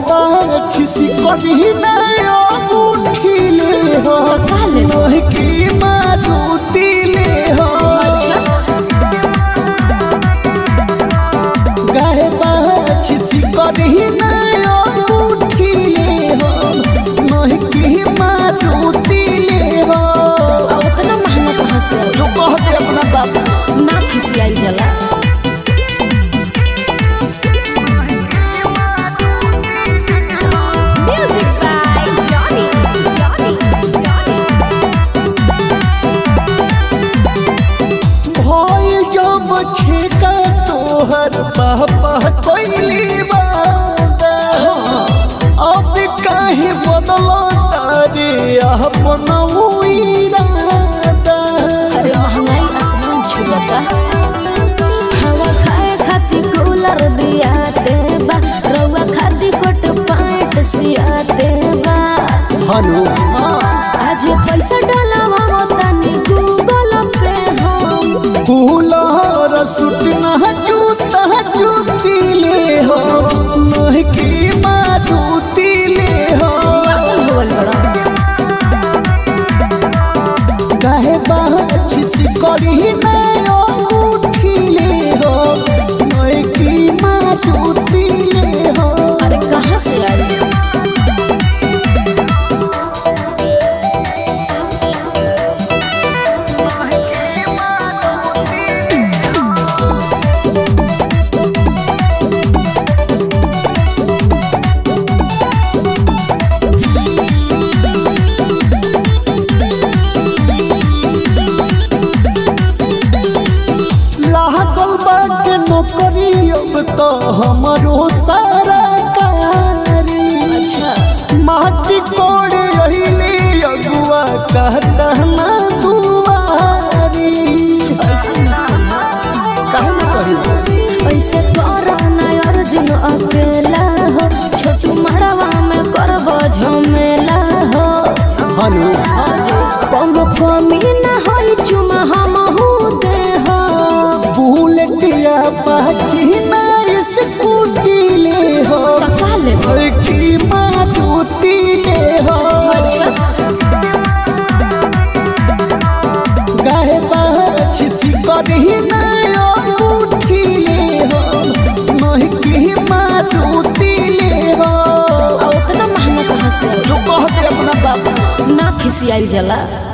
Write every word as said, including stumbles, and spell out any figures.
बाछी कभी नया उठिले हो मोह की मारुति ले हो गाहे बाछी कभी नया उठिले हो मोह की मारुति ले हो। उतना महंगा कहाँ से जो कहते अपना बाप ना खिसियाई जला छेका तोहर पापा कोइली बादा अब काहे बदलो तारे अपन इरादा। अरे महंगाई आसमान छुअता हवा खाए खातिर कूलर दियाते बा रउआ खातिर कोट पैंट सियाते बा हनु आज पैसा डालावा तनी गूगल पे हम कूलर सूट ना जूता जूती ले हो मोह की मारुति ले हो गाहे बाछी करी नया उठिले हो मोह की मारुति ले हो। अरे कहाँ से आई नौकरी अब तो हमारो सारा कारी अच्छा माटी कोड़े रहिले अगुआ कहता ना दुआरी कहूँ ना कही ऐसे करना अर्जुन अकेला हो छोटू मड़वा में करब झमेला हो हनु कोनो कमी ना होई चुमा हमहू दे हो बुलेटिया बाची ना स्कूटी ले हो काले की मारुति ले हो गाहे बाछी कभी नया उठिले हो मोह की मारुति ले हो। उतना महंगा कहाँ से जो कहते अपना बाप ना खिसियाई जला।